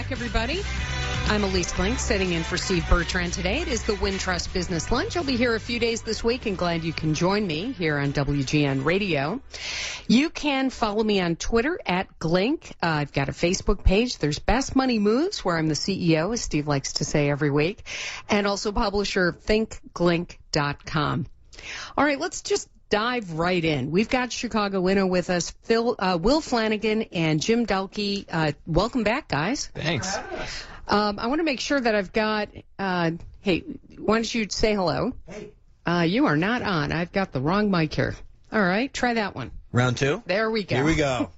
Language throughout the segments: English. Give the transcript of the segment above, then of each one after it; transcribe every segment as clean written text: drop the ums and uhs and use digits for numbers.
back, everybody. I'm Elise Klink, sitting in for Steve Bertrand today. It is the Wintrust Business Lunch. I'll be here a few days this week and glad you can join me here on WGN Radio. You can follow me on Twitter at Glink. I've got a Facebook page. There's Best Money Moves, where I'm the CEO, as Steve likes to say every week, and also publisher thinkglink.com. All right, let's just dive right in. We've got Chicago Winnow with us, Will Flanagan and Jim Delkey. Welcome back, guys. Thanks. I want to make sure that I've got, hey, why don't you say hello? Hey. You are not on. I've got the wrong mic here. All right, try that one. Round two? There we go. Here we go.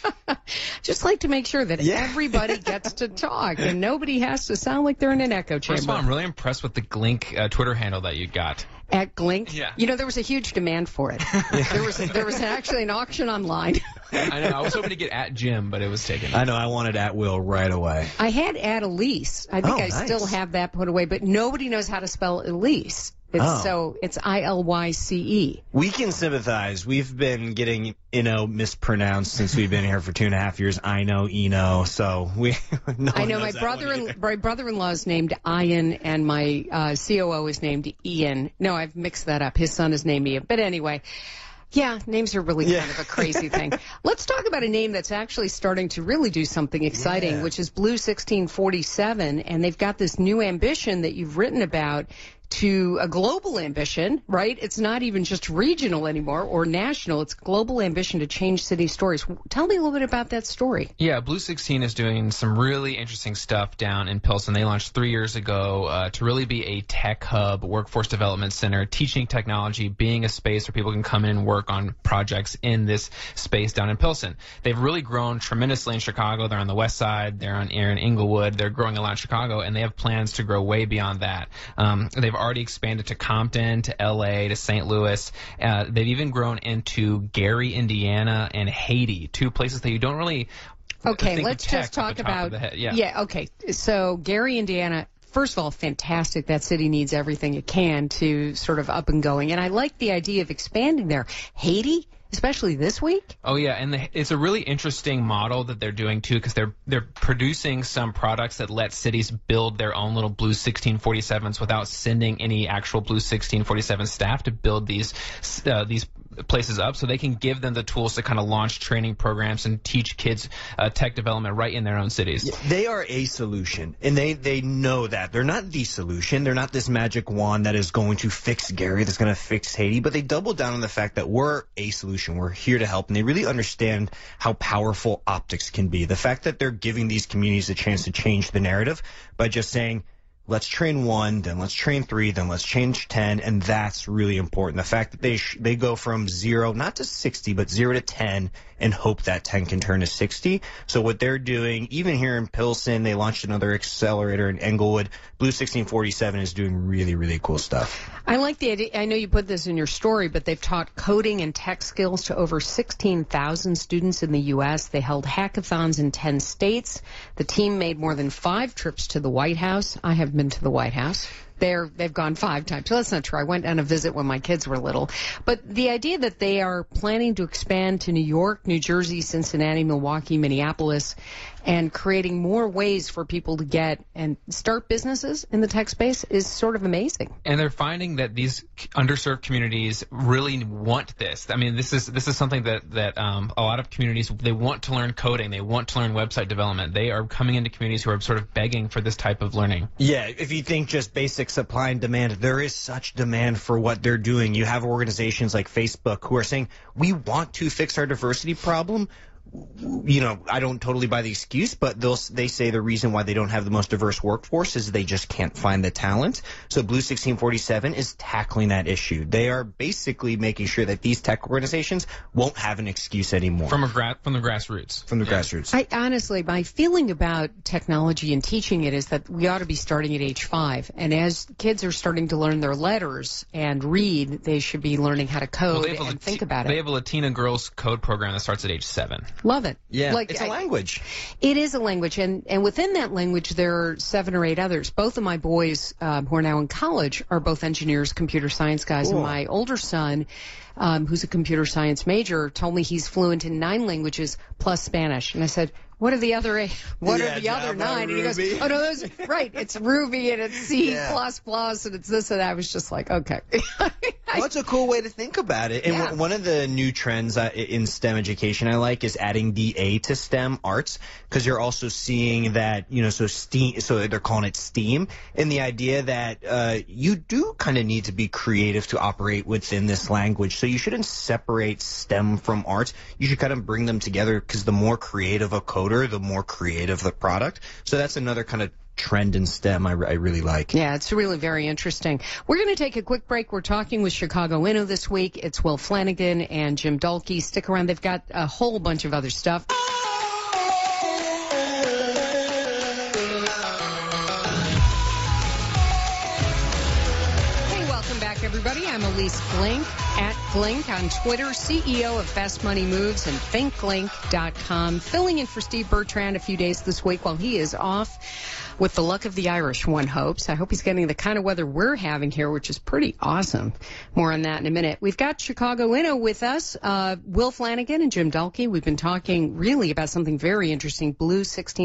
Just like to make sure that everybody gets to talk and nobody has to sound like they're in an echo chamber. First of all, I'm really impressed with the Glink Twitter handle that you got. At Glink? Yeah. You know, there was a huge demand for it. There was actually an auction online. I know. I was hoping to get at Jim, but it was taken. I know. I wanted at Will right away. I had at Elise. I think I nice. still have that put away, but nobody knows how to spell Elise. So it's IlYce. We can sympathize. We've been getting mispronounced since we've been here for 2.5 years. I know. So I know my brother-in-law is named Ian, and my COO is named Ian. No, I've mixed that up. His son is named Ian. But anyway. Yeah, names are really kind of a crazy thing. Let's talk about a name that's actually starting to really do something exciting, which is Blue 1647, and they've got this new ambition that you've written about to a global ambition, right? It's not even just regional anymore or national. It's global ambition to change city stories. Tell me a little bit about that story. Yeah, Blue 16 is doing some really interesting stuff down in Pilsen. They launched 3 years ago to really be a tech hub, workforce development center, teaching technology, being a space where people can come in and work on projects in this space down in Pilsen. They've really grown tremendously in Chicago. They're on the west side. They're in Inglewood. They're growing a lot in Chicago, and they have plans to grow way beyond that. They've already expanded to Compton, to LA, to St. Louis. They've even grown into Gary, Indiana, and Haiti, two places that you don't really Okay, let's just talk about okay. So Gary, Indiana, first of all, fantastic. That city needs everything it can to sort of up and going. And I like the idea of expanding there. Haiti? Especially this week? Oh, yeah, and it's a really interesting model that they're doing, too, because they're producing some products that let cities build their own little Blue 1647s without sending any actual Blue 1647 staff to build these places up, so they can give them the tools to kind of launch training programs and teach kids tech development right in their own cities. Yeah, they are a solution, and they know that. They're not the solution. They're not this magic wand that is going to fix Gary, that's going to fix Haiti, but they double down on the fact that we're a solution. We're here to help, and they really understand how powerful optics can be. The fact that they're giving these communities a chance to change the narrative by just saying, let's train 1, then let's train 3, then let's change 10, and that's really important. The fact that they go from 0, not to 60, but 0 to 10, and hope that 10 can turn to 60. So what they're doing, even here in Pilsen, they launched another accelerator in Englewood. Blue 1647 is doing really, really cool stuff. I like the idea. I know you put this in your story, but they've taught coding and tech skills to over 16,000 students in the U.S. They held hackathons in 10 states. The team made more than 5 trips to the White House. I have been to the White House. They've gone 5 times. So that's not true. I went on a visit when my kids were little. But the idea that they are planning to expand to New York, New Jersey, Cincinnati, Milwaukee, Minneapolis, and creating more ways for people to get and start businesses in the tech space is sort of amazing. And they're finding that these underserved communities really want this. I mean, this is something that a lot of communities, they want to learn coding. They want to learn website development. They are coming into communities who are sort of begging for this type of learning. Yeah, if you think just basic supply and demand, there is such demand for what they're doing. You have organizations like Facebook who are saying, we want to fix our diversity problem. You know, I don't totally buy the excuse, but they say the reason why they don't have the most diverse workforce is they just can't find the talent. So Blue 1647 is tackling that issue. They are basically making sure that these tech organizations won't have an excuse anymore. From the grassroots. From the grassroots. I honestly, my feeling about technology and teaching it is that we ought to be starting at age 5. And as kids are starting to learn their letters and read, they should be learning how to code and think about it. They have a Latina girls code program that starts at age 7. Love it. Yeah, it's a language. It is a language, and within that language there are 7 or 8 others. Both of my boys who are now in college are both engineers, computer science guys, cool. And my older son, who's a computer science major, told me he's fluent in 9 languages plus Spanish. And I said, what are the other eight? What are the Java, other 9? And he goes, Ruby. oh, no, those, right, it's Ruby and it's C++ Yeah. and it's this and that. I was just like, okay. Well, it's a cool way to think about it. And Yeah. one of the new trends in STEM education I like is adding the A to STEM arts, because you're also seeing that, so they're calling it STEAM, and the idea that you do kind of need to be creative to operate within this language. So you shouldn't separate STEM from arts. You should kind of bring them together, because the more creative a coder, the more creative the product. So that's another kind of trend in STEM I really like. Yeah, it's really very interesting. We're going to take a quick break. We're talking with Chicago Inno this week. It's Will Flanagan and Jim Dalkey. Stick around. They've got a whole bunch of other stuff. Hey, welcome back, everybody. I'm Elise Glink, at Glink on Twitter, CEO of Fast Money Moves and ThinkGlink.com, filling in for Steve Bertrand a few days this week while he is off with the luck of the Irish, one hopes. I hope he's getting the kind of weather we're having here, which is pretty awesome. More on that in a minute. We've got Chicago Inno with us, Will Flanagan and Jim Dalkey. We've been talking really about something very interesting, Blue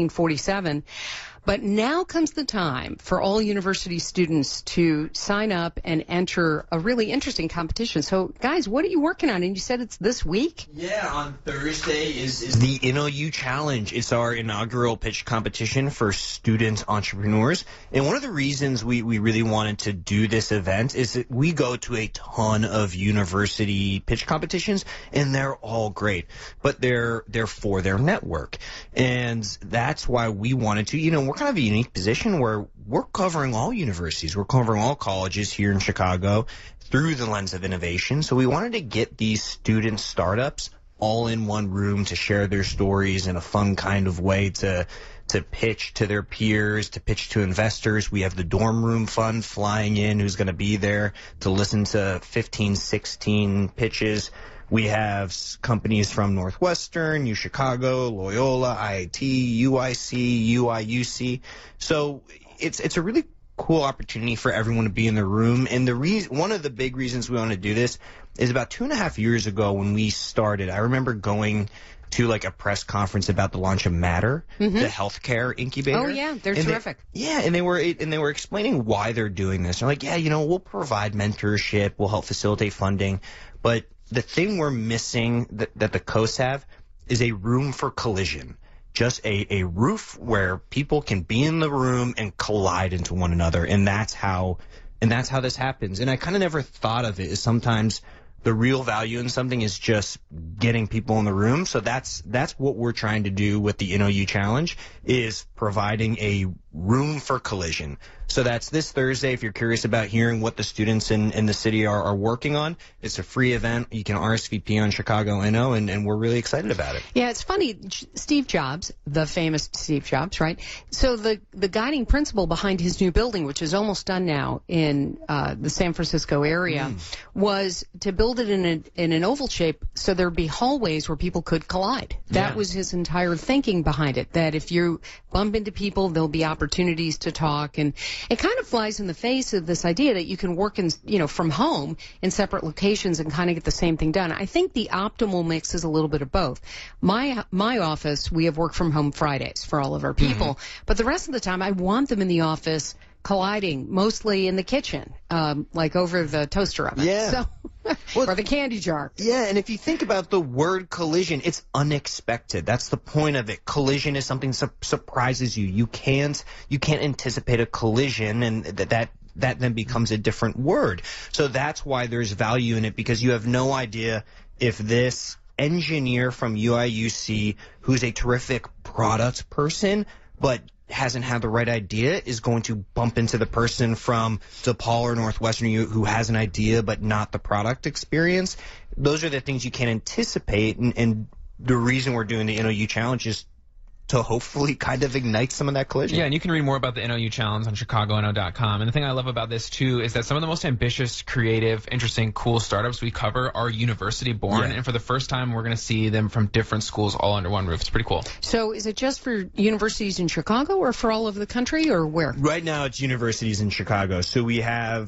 1647. But now comes the time for all university students to sign up and enter a really interesting competition. So, guys, what are you working on? And you said it's this week? Yeah, on Thursday is the InnoU Challenge. It's our inaugural pitch competition for student entrepreneurs. And one of the reasons we really wanted to do this event is that we go to a ton of university pitch competitions, and they're all great. But they're for their network. And that's why we wanted to, we're kind of a unique position where we're covering all universities. We're covering all colleges here in Chicago through the lens of innovation. So we wanted to get these student startups all in one room to share their stories in a fun kind of way, to pitch to their peers, to pitch to investors. We have the dorm room fund flying in, who's going to be there to listen to 15, 16 pitches. We have companies from Northwestern, UChicago, Loyola, IIT, UIC, UIUC. So it's a really cool opportunity for everyone to be in the room. And one of the big reasons we want to do this is about 2.5 years ago when we started, I remember going to like a press conference about the launch of Matter, the healthcare incubator. Oh, yeah, they're terrific. And they were explaining why they're doing this. They're like, yeah, we'll provide mentorship, we'll help facilitate funding, but the thing we're missing that the coasts have is a room for collision. Just a roof where people can be in the room and collide into one another. And that's how this happens. And I kind of never thought of it as sometimes the real value in something is just getting people in the room. So that's what we're trying to do with the InnoU Challenge, is providing a room for collision. So that's this Thursday. If you're curious about hearing what the students in the city are working on, it's a free event. You can RSVP on Chicago Inno, and we're really excited about it. Yeah, it's funny. Steve Jobs, the famous Steve Jobs, right? So the guiding principle behind his new building, which is almost done now in the San Francisco area, was to build it in an oval shape so there'd be hallways where people could collide. That was his entire thinking behind it, that if you bump into people, there'll be opportunities to talk. And it kind of flies in the face of this idea that you can work from home in separate locations and kind of get the same thing done. I think the optimal mix is a little bit of both. My office, we have work from home Fridays for all of our people, but the rest of the time I want them in the office colliding, mostly in the kitchen, like over the toaster oven. Yeah. So, or the candy jar. Yeah, and if you think about the word collision, it's unexpected. That's the point of it. Collision is something that surprises you. You can't anticipate a collision, and that then becomes a different word. So that's why there's value in it, because you have no idea if this engineer from UIUC, who's a terrific product person, but hasn't had the right idea, is going to bump into the person from DePaul or Northwestern who has an idea but not the product experience. Those are the things you can't anticipate, and the reason we're doing the InnoU Challenge is to hopefully kind of ignite some of that collision. Yeah, and you can read more about the InnoU Challenge on ChicagoInno.com. And the thing I love about this, too, is that some of the most ambitious, creative, interesting, cool startups we cover are university-born. Yeah. And for the first time, we're going to see them from different schools all under one roof. It's pretty cool. So is it just for universities in Chicago or for all over the country, or where? Right now, it's universities in Chicago. So we have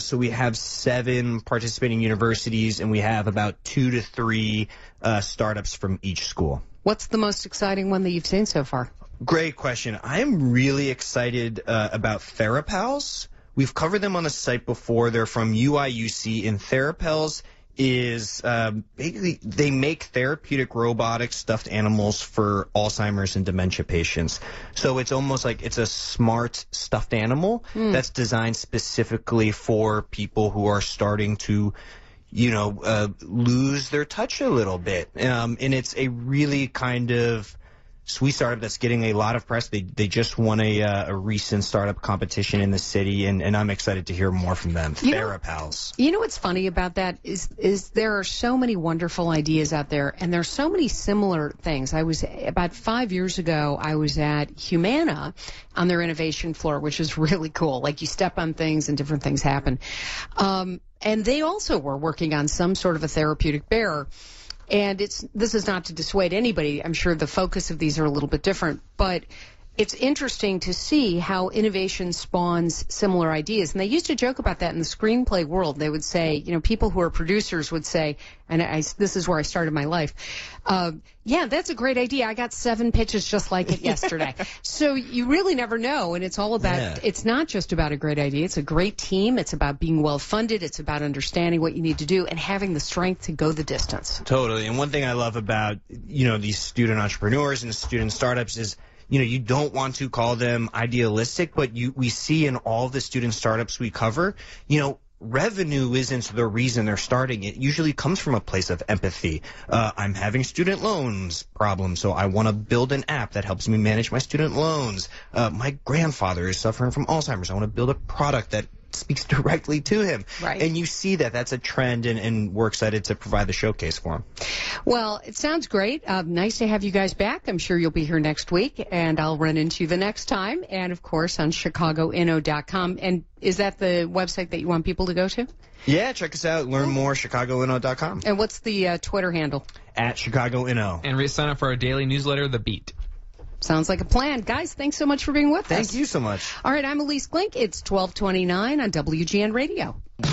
7 participating universities, and we have about 2 to 3 startups from each school. What's the most exciting one that you've seen so far? Great question. I'm really excited about TheraPals. We've covered them on the site before. They're from UIUC, and TheraPals is basically they make therapeutic robotic stuffed animals for Alzheimer's and dementia patients. So it's almost like it's a smart stuffed animal that's designed specifically for people who are starting to lose their touch a little bit. And it's a really kind of sweet startup that's getting a lot of press. They just won a recent startup competition in the city, and I'm excited to hear more from them. TheraPals. You know what's funny about that is there are so many wonderful ideas out there, and there's so many similar things. About 5 years ago, I was at Humana on their innovation floor, which is really cool. Like, you step on things and different things happen. And they also were working on some sort of a therapeutic bear. And this is not to dissuade anybody. I'm sure the focus of these are a little bit different. But it's interesting to see how innovation spawns similar ideas. And they used to joke about that in the screenplay world. They would say, people who are producers would say, and this is where I started my life, yeah, that's a great idea. I got 7 pitches just like it yesterday. So you really never know. And it's all about, It's not just about a great idea. It's a great team. It's about being well funded. It's about understanding what you need to do and having the strength to go the distance. Totally. And one thing I love about, these student entrepreneurs and student startups is, you don't want to call them idealistic, but we see in all the student startups we cover, revenue isn't the reason they're starting. It usually comes from a place of empathy. I'm having student loans problems, so I want to build an app that helps me manage my student loans. My grandfather is suffering from Alzheimer's. I want to build a product that speaks directly to him. Right. And you see that's a trend, and we're excited to provide the showcase for him. Well, it sounds great. Nice to have you guys back. I'm sure you'll be here next week, and I'll run into you the next time. And, of course, on ChicagoInno.com. And is that the website that you want people to go to? Yeah, check us out. Learn more, ChicagoInno.com. And what's the Twitter handle? @ChicagoInno. And sign up for our daily newsletter, The Beat. Sounds like a plan. Guys, thanks so much for being with us. Thank you so much. All right, I'm Elise Glink. It's 12:29 on WGN Radio.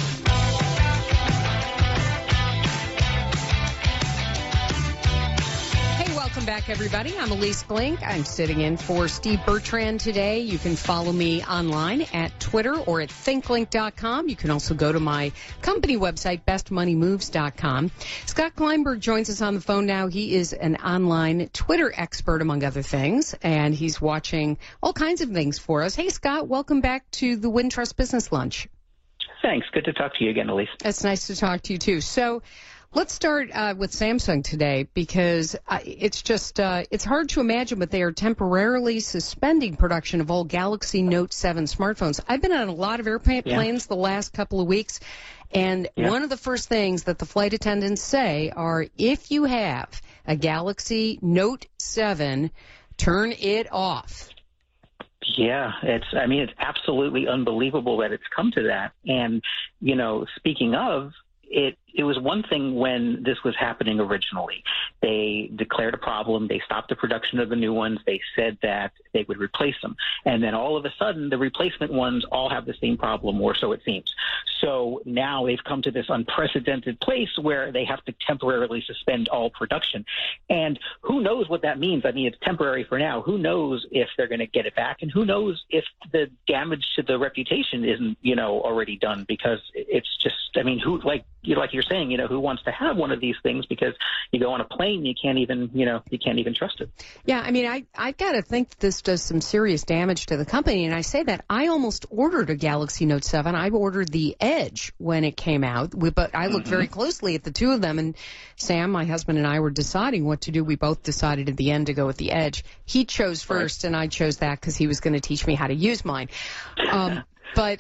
Welcome back, everybody. I'm Elise Glink. I'm sitting in for Steve Bertrand today. You can follow me online at Twitter or at thinklink.com. You can also go to my company website, bestmoneymoves.com. Scott Kleinberg joins us on the phone now. He is an online Twitter expert, among other things, and he's watching all kinds of things for us. Hey, Scott, welcome back to the Wintrust Business Lunch. Thanks. Good to talk to you again, Elise. It's nice to talk to you, too. So, let's start with Samsung today, because it's hard to imagine, but they are temporarily suspending production of all Galaxy Note 7 smartphones. I've been on a lot of airplanes the last couple of weeks, and one of the first things that the flight attendants say are, if you have a Galaxy Note 7, turn it off. Yeah, it's absolutely unbelievable that it's come to that. And, speaking of, it was one thing when this was happening originally. They declared a problem. They stopped the production of the new ones. They said that they would replace them. And then all of a sudden, the replacement ones all have the same problem, or so it seems. So now they've come to this unprecedented place where they have to temporarily suspend all production. And who knows what that means? It's temporary for now. Who knows if they're going to get it back? And who knows if the damage to the reputation isn't, already done? Because it's just, who, like you're saying, who wants to have one of these things? Because you go on a plane, you can't even trust it. Yeah, I've got to think this does some serious damage to the company. And I say that I almost ordered a Galaxy Note 7. I ordered the Edge when it came out, but I looked very closely at the two of them. And Sam, my husband, and I were deciding what to do. We both decided at the end to go with the Edge. He chose first, and I chose that because he was going to teach me how to use mine. But,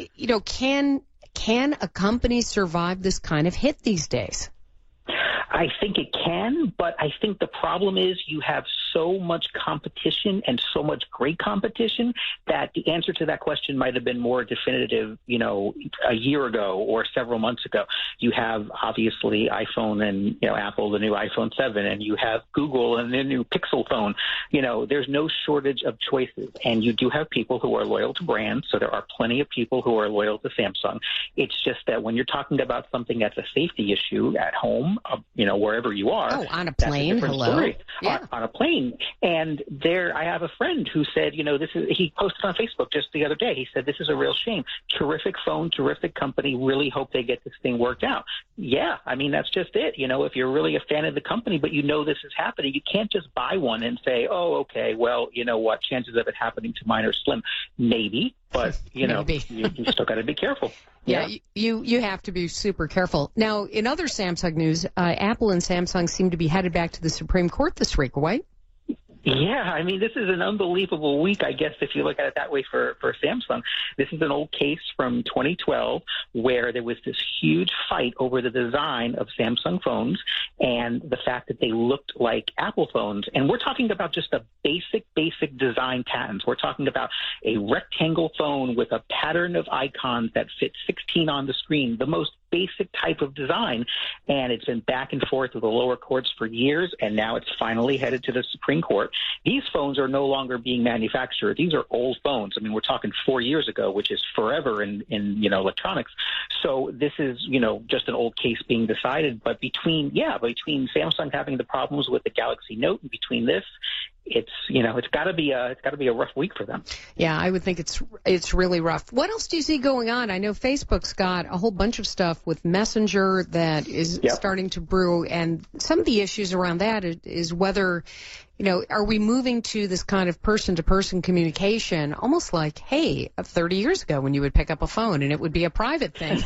can a company survive this kind of hit these days? I think it can, but I think the problem is you have so much competition and so much great competition that the answer to that question might have been more definitive, a year ago or several months ago. You have obviously iPhone and, Apple, the new iPhone 7, and you have Google and the new Pixel phone. There's no shortage of choices, and you do have people who are loyal to brands. So there are plenty of people who are loyal to Samsung. It's just that when you're talking about something that's a safety issue at home, wherever you are. Oh, on a plane. Hello. Story. Yeah. On a plane. And I have a friend who said, he posted on Facebook just the other day. He said, this is a real shame. Terrific phone, terrific company. Really hope they get this thing worked out. Yeah. I mean, that's just it. If you're really a fan of the company, but this is happening, you can't just buy one and say, oh, okay, well, you know what? Chances of it happening to mine are slim. Maybe. But, Maybe. you still got to be careful. Yeah, you have to be super careful. Now, in other Samsung news, Apple and Samsung seem to be headed back to the Supreme Court this week, right? Yeah, I mean, this is an unbelievable week, I guess, if you look at it that way for Samsung. This is an old case from 2012 where there was this huge fight over the design of Samsung phones and the fact that they looked like Apple phones. And we're talking about just a basic design patents. We're talking about a rectangle phone with a pattern of icons that fit 16 on the screen, the most basic type of design. And it's been back and forth with the lower courts for years, and now it's finally headed to the Supreme Court. These phones are no longer being manufactured. These are old phones. I mean, we're talking 4 years ago, which is forever in electronics. So this is, just an old case being decided. But between Samsung having the problems with the Galaxy Note and between this, it's got to be a rough week for them. Yeah, I would think it's really rough. What else do you see going on? I know Facebook's got a whole bunch of stuff with Messenger that is starting to brew, and some of the issues around that is whether, are we moving to this kind of person-to-person communication, almost like, hey, 30 years ago when you would pick up a phone and it would be a private thing,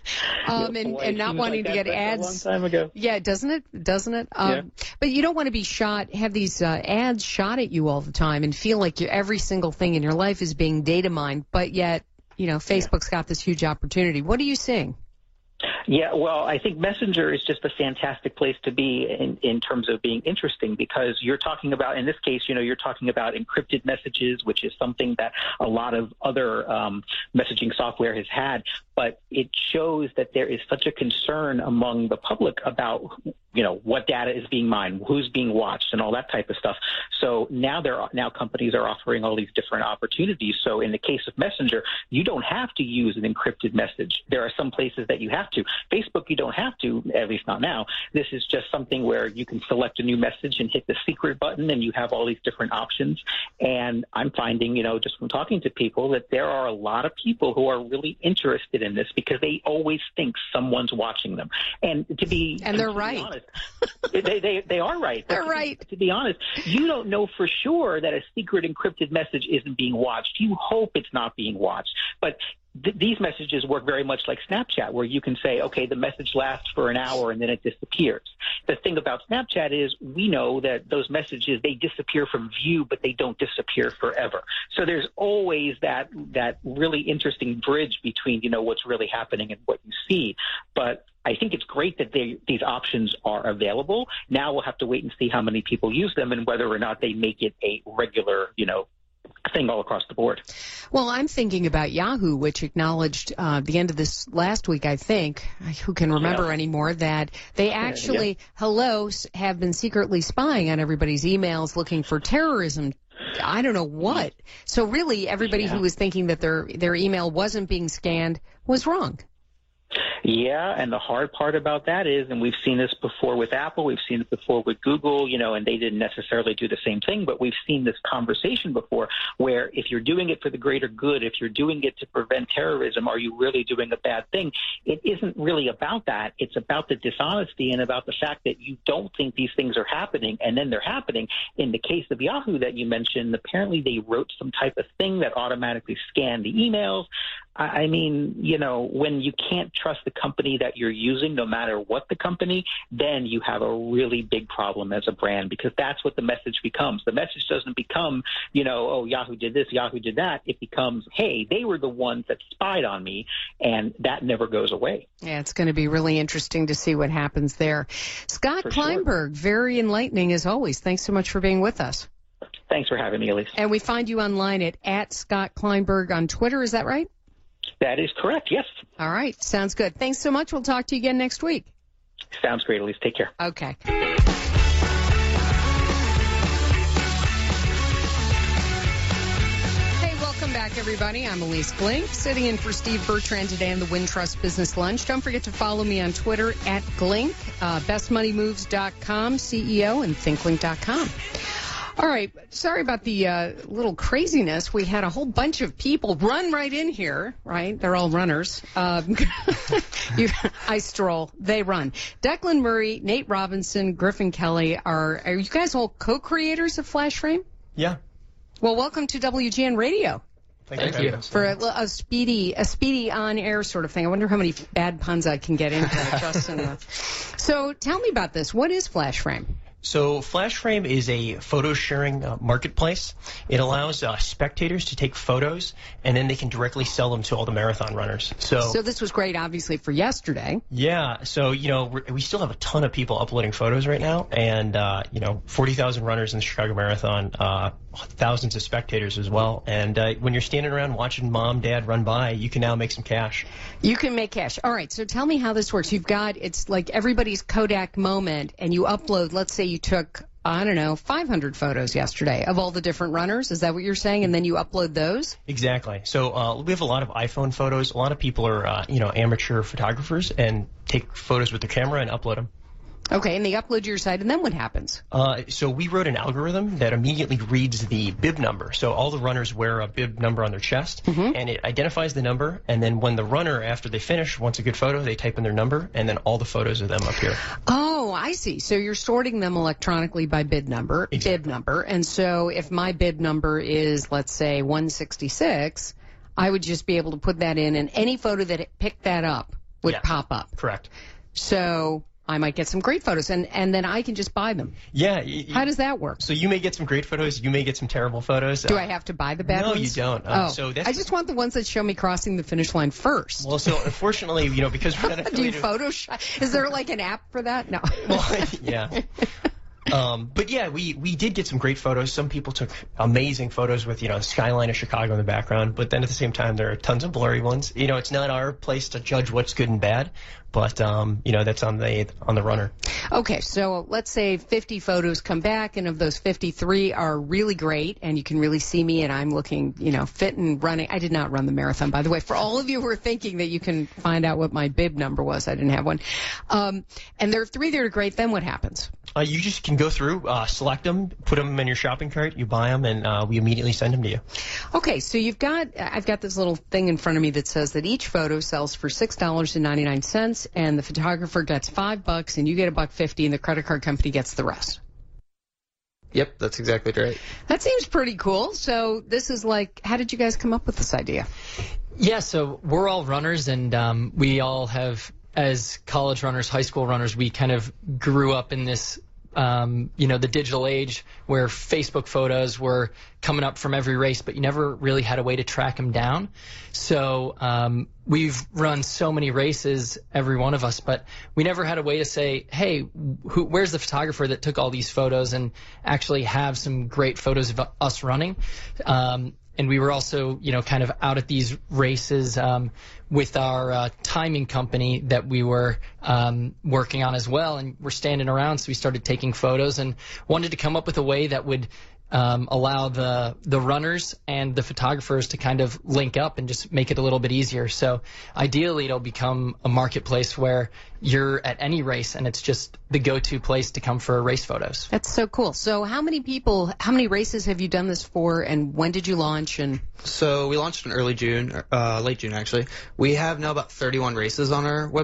and not wanting to get ads. A long time ago. Yeah, doesn't it? Yeah. But you don't want to be have these ads shot at you all the time and feel like every single thing in your life is being data mined, but yet, Facebook's got this huge opportunity. What are you seeing? Yeah, well, I think Messenger is just a fantastic place to be in terms of being interesting, because you're talking about, in this case, you're talking about encrypted messages, which is something that a lot of other messaging software has had. But it shows that there is such a concern among the public about, what data is being mined, who's being watched, and all that type of stuff. So now companies are offering all these different opportunities. So in the case of Messenger, you don't have to use an encrypted message. There are some places that you have to. Facebook, you don't have to, at least not now. This is just something where you can select a new message and hit the secret button, and you have all these different options. And I'm finding, just from talking to people, that there are a lot of people who are really interested in this because they always think someone's watching them. And they're right. Honest, they are right. They're right. To be honest, you don't know for sure that a secret encrypted message isn't being watched. You hope it's not being watched. But these messages work very much like Snapchat, where you can say, okay, the message lasts for an hour and then it disappears. The thing about Snapchat is we know that those messages, they disappear from view, but they don't disappear forever. So there's always that really interesting bridge between, what's really happening and what you see. But I think it's great that these options are available. Now we'll have to wait and see how many people use them and whether or not they make it a regular, thing all across the board. Well, I'm thinking about Yahoo, which acknowledged the end of this last week, I think, who can remember anymore, that they actually, have been secretly spying on everybody's emails looking for terrorism. I don't know what. So really, everybody who was thinking that their email wasn't being scanned was wrong. Yeah, and the hard part about that is, and we've seen this before with Apple, we've seen it before with Google, and they didn't necessarily do the same thing, but we've seen this conversation before where if you're doing it for the greater good, if you're doing it to prevent terrorism, are you really doing a bad thing? It isn't really about that. It's about the dishonesty and about the fact that you don't think these things are happening, and then they're happening. In the case of Yahoo that you mentioned, apparently they wrote some type of thing that automatically scanned the emails. I mean, you know, when you can't trust the company that you're using, no matter what the company, then you have a really big problem as a brand, because that's what the message becomes. The message doesn't become, you know, oh, Yahoo did this, Yahoo did that. It becomes, hey, they were the ones that spied on me, and that never goes away. Yeah, it's going to be really interesting to see what happens there. Scott Kleinberg, very enlightening as always. Thanks so much for being with us. Thanks for having me, Elise. And we find you online at Scott Kleinberg on Twitter. Is that right? That is correct, yes. All right. Sounds good. Thanks so much. We'll talk to you again next week. Sounds great, Elise. Take care. Okay. Hey, welcome back, everybody. I'm Elise Glink, sitting in for Steve Bertrand today on the Wintrust Business Lunch. Don't forget to follow me on Twitter at Glink, bestmoneymoves.com, CEO, and thinklink.com. All right. Sorry about the little craziness. We had a whole bunch of people run right in here, right? They're all runners. I stroll. They run. Declan Murray, Nate Robinson, Griffin Kelly. Are you guys all co-creators of Flash Frame? Yeah. Well, welcome to WGN Radio. Thank you. For a speedy on-air sort of thing. I wonder how many bad puns I can get into. Justin. So tell me about this. What is Flash Frame? So Flash Frame is a photo sharing marketplace. It allows spectators to take photos, and then they can directly sell them to all the marathon runners. So this was great, obviously, for yesterday. Yeah. So, you know, we still have a ton of people uploading photos right now, and, 40,000 runners in the Chicago Marathon, thousands of spectators as well. And when you're standing around watching mom, dad run by, you can now make some cash. You can make cash. All right. So tell me how this works. It's like everybody's Kodak moment, and you upload, let's say you took, 500 photos yesterday of all the different runners. Is that what you're saying? And then you upload those? Exactly. So we have a lot of iPhone photos. A lot of people are, amateur photographers and take photos with their camera and upload them. Okay, and they upload to your site, and then what happens? So we wrote an algorithm that immediately reads the bib number. So all the runners wear a bib number on their chest, and it identifies the number, and then when the runner, after they finish, wants a good photo, they type in their number, and then all the photos of them appear. Oh, I see. So you're sorting them electronically by bib number, and so if my bib number is, let's say, 166, I would just be able to put that in, and any photo that picked that up would pop up. Correct. So I might get some great photos, and then I can just buy them. Yeah. How does that work? So you may get some great photos. You may get some terrible photos. Do I have to buy the bad ones? No, you don't. I just want the ones that show me crossing the finish line first. Well, so unfortunately, because we're not affiliated. Do you Photoshop? Is there like an app for that? No. Well, yeah. But yeah, we did get some great photos. Some people took amazing photos with, the skyline of Chicago in the background, but then at the same time, there are tons of blurry ones. It's not our place to judge what's good and bad, but, that's on the runner. Okay. So let's say 50 photos come back, and of those 53 are really great, and you can really see me, and I'm looking, fit and running. I did not run the marathon, by the way. For all of you who are thinking that you can find out what my bib number was, I didn't have one. And there are 3 that are great. Then what happens? You just can go through, select them, put them in your shopping cart, you buy them, and we immediately send them to you. Okay, so I've got this little thing in front of me that says that each photo sells for $6.99, and the photographer gets $5, and you get $1.50, and the credit card company gets the rest. Yep, that's exactly right. That seems pretty cool. So this is how did you guys come up with this idea? Yeah, so we're all runners, and we all have, as college runners, high school runners, we kind of grew up in this, the digital age where Facebook photos were coming up from every race, but you never really had a way to track them down. So we've run so many races, every one of us, but we never had a way to say, hey, where's the photographer that took all these photos, and actually have some great photos of us running. And we were also, kind of out at these races with our timing company that we were working on as well. And we're standing around, so we started taking photos and wanted to come up with a way that would allow the runners and the photographers to kind of link up and just make it a little bit easier. So ideally, it'll become a marketplace where you're at any race, and it's just the go-to place to come for race photos. That's so cool. So how many races have you done this for, and when did you launch? And So we launched in early June, late June actually. We have now about 31 races on our website,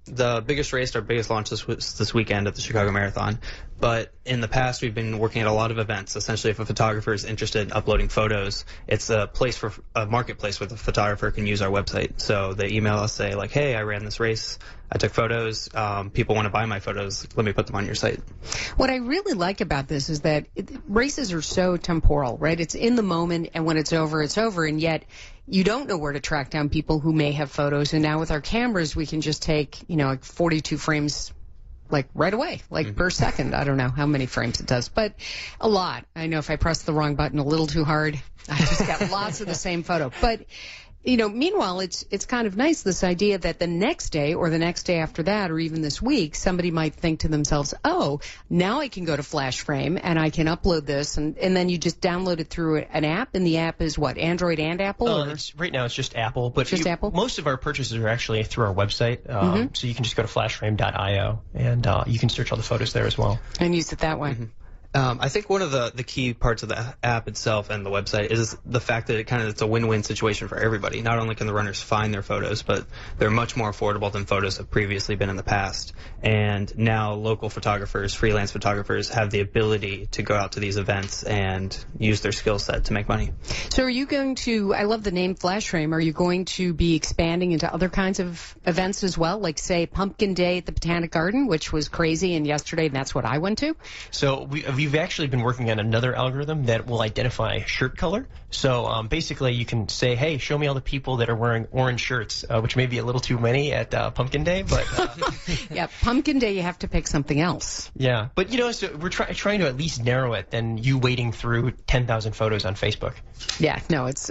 the biggest race, our biggest launch this weekend at the Chicago Marathon. But in the past, we've been working at a lot of events. Essentially, if a photographer is interested in uploading photos, it's a marketplace where the photographer can use our website. So they email us, say like, hey, I ran this race, I took photos, people want to buy my photos, let me put them on your site. What I really like about this is that races are so temporal, right? It's in the moment, and when it's over, and yet you don't know where to track down people who may have photos. And now with our cameras, we can just take, like 42 frames like right away, like per second. I don't know how many frames it does, but a lot. I know if I press the wrong button a little too hard, I just got lots of the same photo. But meanwhile, it's kind of nice, this idea that the next day or the next day after that or even this week, somebody might think to themselves, oh, now I can go to Flash Frame and I can upload this. And then you just download it through an app. And the app is what, Android and Apple? Right now it's just Apple. But just Apple? Most of our purchases are actually through our website. So you can just go to flashframe.io and you can search all the photos there as well. And use it that way. I think one of the key parts of the app itself and the website is the fact that it's a win-win situation for everybody. Not only can the runners find their photos, but they're much more affordable than photos have previously been in the past. And now local photographers, freelance photographers, have the ability to go out to these events and use their skill set to make money. So are you going to, I love the name Flash Frame, are you going to be expanding into other kinds of events as well? Like, say, Pumpkin Day at the Botanic Garden, which was crazy, and yesterday that's what I went to? So we've actually been working on another algorithm that will identify shirt color. So basically you can say, hey, show me all the people that are wearing orange shirts, which may be a little too many at Pumpkin Day. But yeah, Pumpkin Day you have to pick something else. Yeah, but so we're trying to at least narrow it than you wading through 10,000 photos on Facebook. Yeah, no, it's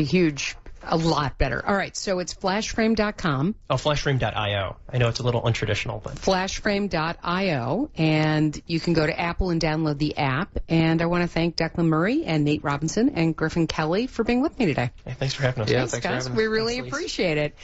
a lot better. All right, so it's flashframe.com. Oh, flashframe.io. I know it's a little untraditional, but flashframe.io, and you can go to Apple and download the app. And I want to thank Declan Murray and Nate Robinson and Griffin Kelly for being with me today. Hey, thanks for having us. Yeah, Thanks for guys. having us. We really appreciate it.